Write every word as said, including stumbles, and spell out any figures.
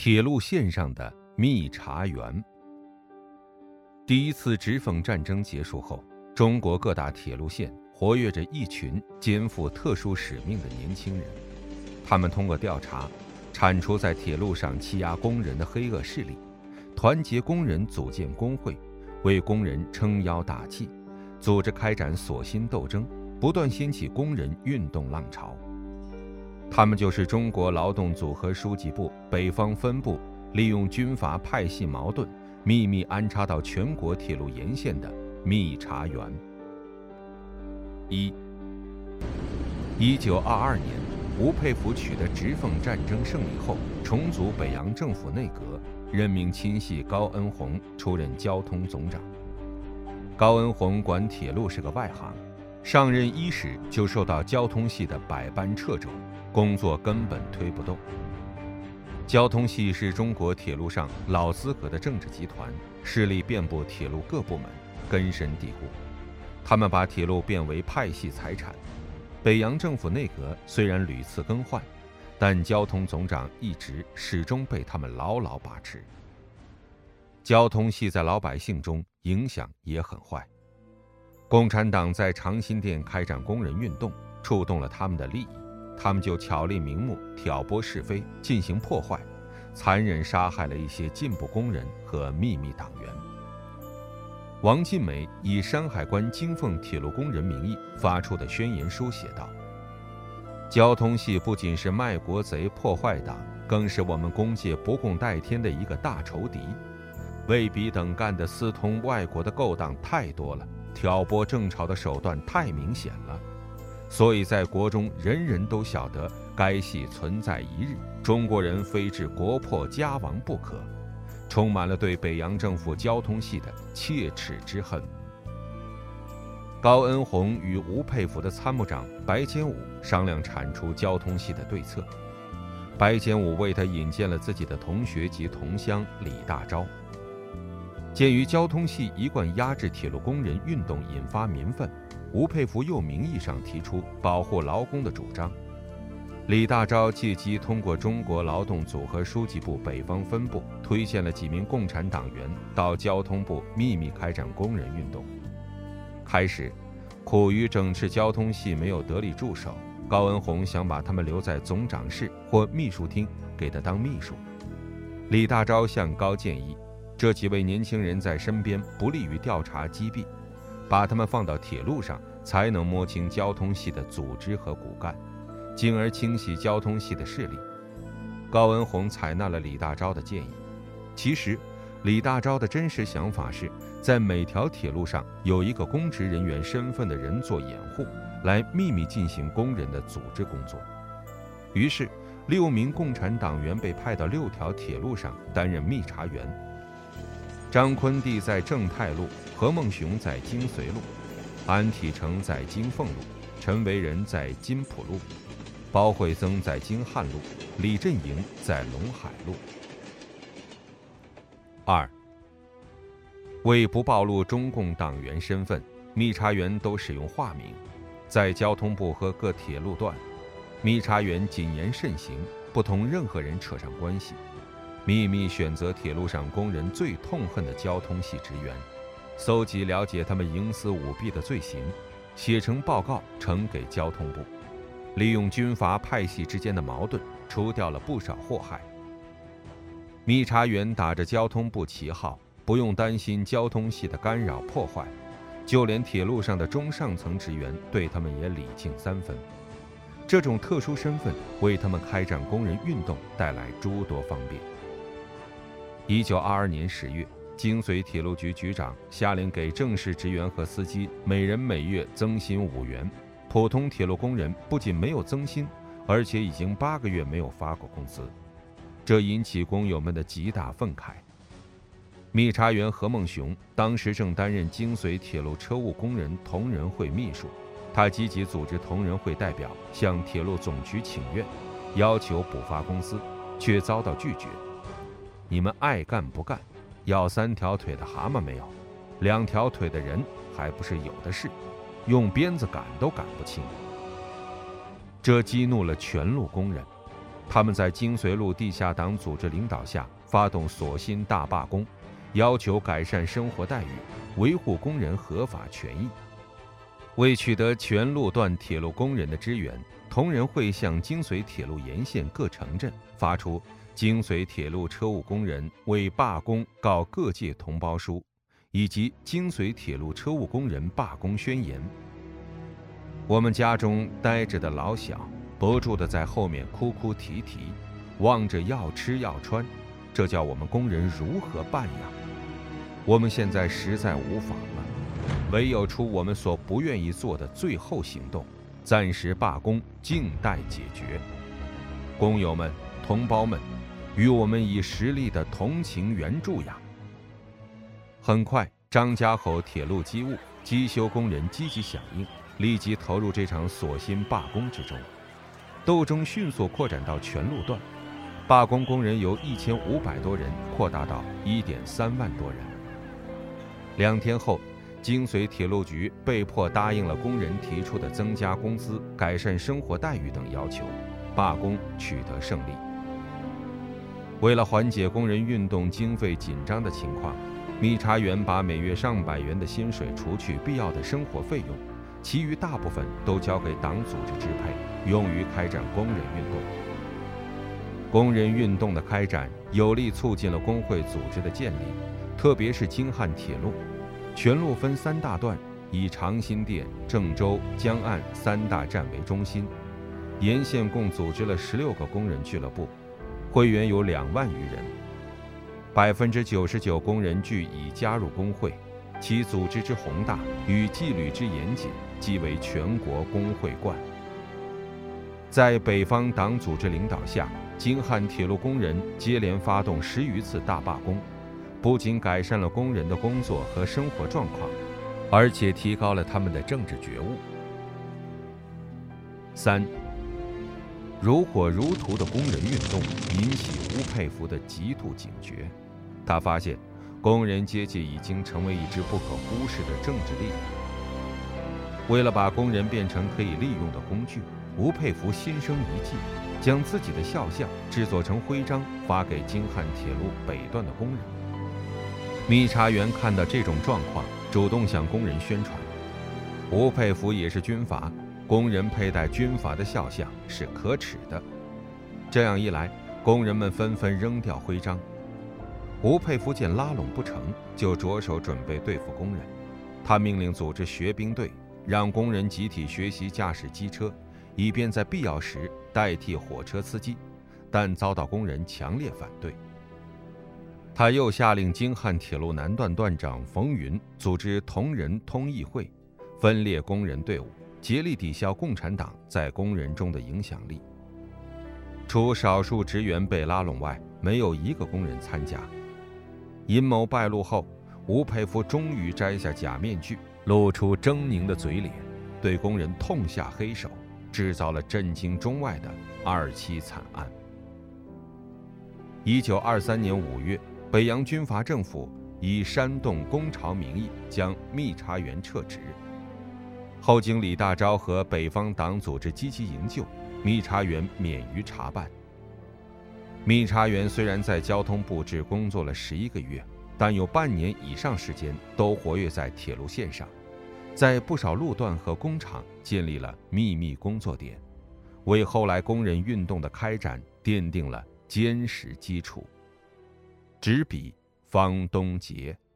铁路线上的密查员。第一次直奉战争结束后，中国各大铁路线活跃着一群肩负特殊使命的年轻人。他们通过调查，铲除在铁路上欺压工人的黑恶势力，团结工人组建工会，为工人撑腰打气，组织开展所心斗争，不断掀起工人运动浪潮。他们就是中国劳动组合书记部北方分部利用军阀派系矛盾，秘密安插到全国铁路沿线的密查员。一，一九二二年，吴佩孚取得直奉战争胜利后，重组北洋政府内阁，任命亲信高恩宏出任交通总长。高恩宏管铁路是个外行，上任伊始就受到交通系的百般掣肘，工作根本推不动。交通系是中国铁路上老资格的政治集团，势力遍布铁路各部门，根深蒂固。他们把铁路变为派系财产。北洋政府内阁虽然屡次更换，但交通总长一职始终被他们牢牢把持。交通系在老百姓中影响也很坏。共产党在长辛店开展工人运动，触动了他们的利益，他们就巧立名目，挑拨是非，进行破坏，残忍杀害了一些进步工人和秘密党员。王尽美以山海关京奉铁路工人名义发出的宣言书写道：交通系不仅是卖国贼破坏党，更是我们工界不共戴天的一个大仇敌。魏彼等干的私通外国的勾当太多了，挑拨政朝的手段太明显了，所以在国中人人都晓得该系存在一日，中国人非至国破家亡不可，充满了对北洋政府交通系的切齿之恨。高恩宏与吴佩孚的参谋长白坚武商量铲除交通系的对策，白坚武为他引荐了自己的同学及同乡李大钊。鉴于交通系一贯压制铁路工人运动引发民愤，吴佩孚又名义上提出保护劳工的主张。李大钊借机通过中国劳动组合书记部北方分部推荐了几名共产党员到交通部秘密开展工人运动。开始，苦于整治交通系没有得力助手，高恩宏想把他们留在总长室或秘书厅，给他当秘书。李大钊向高建议，这几位年轻人在身边不利于调查击毙，把他们放到铁路上，才能摸清交通系的组织和骨干，进而清洗交通系的势力。高恩宏采纳了李大钊的建议。其实李大钊的真实想法是，在每条铁路上有一个公职人员身份的人做掩护，来秘密进行工人的组织工作。于是六名共产党员被派到六条铁路上担任密查员。张坤地在正太路，何孟雄在京绥路，安体成在京凤路，陈维仁在金浦路，包惠增在京汉路，李振营在陇海路。二，为不暴露中共党员身份，密查员都使用化名。在交通部和各铁路段，密查员谨言慎行，不同任何人扯上关系，秘密选择铁路上工人最痛恨的交通系职员，搜集了解他们营私舞弊的罪行，写成报告呈给交通部，利用军阀派系之间的矛盾，除掉了不少祸害。密查员打着交通部旗号，不用担心交通系的干扰破坏，就连铁路上的中上层职员对他们也礼敬三分。这种特殊身份为他们开展工人运动带来诸多方便。一九二二年十月，京绥铁路局局长下令给正式职员和司机每人每月增薪五元，普通铁路工人不仅没有增薪，而且已经八个月没有发过工资，这引起工友们的极大愤慨。密查员何孟雄当时正担任京绥铁路车务工人同仁会秘书，他积极组织同仁会代表向铁路总局请愿，要求补发工资，却遭到拒绝。你们爱干不干，要三条腿的蛤蟆没有，两条腿的人还不是有的是，用鞭子赶都赶不清。这激怒了全路工人， 他们在京绥路地下党组织领导下发动索辛大罢工，要求改善生活待遇，维护工人合法权益。为取得全路段铁路工人的支援，同仁会向京绥铁路沿线各城镇发出京绥铁路车务工人为罢工告各界同胞书，以及京绥铁路车务工人罢工宣言。我们家中待着的老小不住地在后面哭哭啼啼，望着要吃要穿，这叫我们工人如何办呀？我们现在实在无法了，唯有出我们所不愿意做的最后行动，暂时罢工，静待解决。工友们、同胞们，与我们以实力的同情援助呀！很快，张家口铁路机务、机修工人积极响应，立即投入这场索辛罢工之中。斗争迅速扩展到全路段，罢工工人由一千五百多人扩大到一点三万多人。两天后，京绥铁路局被迫答应了工人提出的增加工资、改善生活待遇等要求，罢工取得胜利。为了缓解工人运动经费紧张的情况，密查员把每月上百元的薪水除去必要的生活费用，其余大部分都交给党组织支配，用于开展工人运动。工人运动的开展有力促进了工会组织的建立，特别是京汉铁路。全路分三大段，以长辛店、郑州、江岸三大站为中心，沿线共组织了十六个工人俱乐部，会员有两万余人，百分之九十九工人俱已加入工会，其组织之宏大与纪律之严谨，即为全国工会冠。在北方党组织领导下，京汉铁路工人接连发动十余次大罢工，不仅改善了工人的工作和生活状况，而且提高了他们的政治觉悟。三，如火如荼的工人运动引起吴佩孚的极度警觉，他发现工人阶级已经成为一支不可忽视的政治力量。为了把工人变成可以利用的工具，吴佩孚心生一计，将自己的肖像制作成徽章，发给京汉铁路北段的工人。密查员看到这种状况，主动向工人宣传，吴佩孚也是军阀，工人佩戴军阀的肖像是可耻的。这样一来，工人们纷纷扔掉徽章。吴佩孚见拉拢不成，就着手准备对付工人。他命令组织学兵队，让工人集体学习驾驶机车，以便在必要时代替火车司机，但遭到工人强烈反对。他又下令京汉铁路南段段长冯云组织同仁通议会，分裂工人队伍，竭力抵消共产党在工人中的影响力。除少数职员被拉拢外，没有一个工人参加。阴谋败露后，吴佩孚终于摘下假面具，露出狰狞的嘴脸，对工人痛下黑手，制造了震惊中外的二七惨案。一九二三年五月，北洋军阀政府以煽动工潮名义将密查员撤职，后经李大钊和北方党组织积极营救，密查员免于查办。密查员虽然在交通部只工作了十一个月，但有半年以上时间都活跃在铁路线上，在不少路段和工厂建立了秘密工作点，为后来工人运动的开展奠定了坚实基础。执笔方东杰。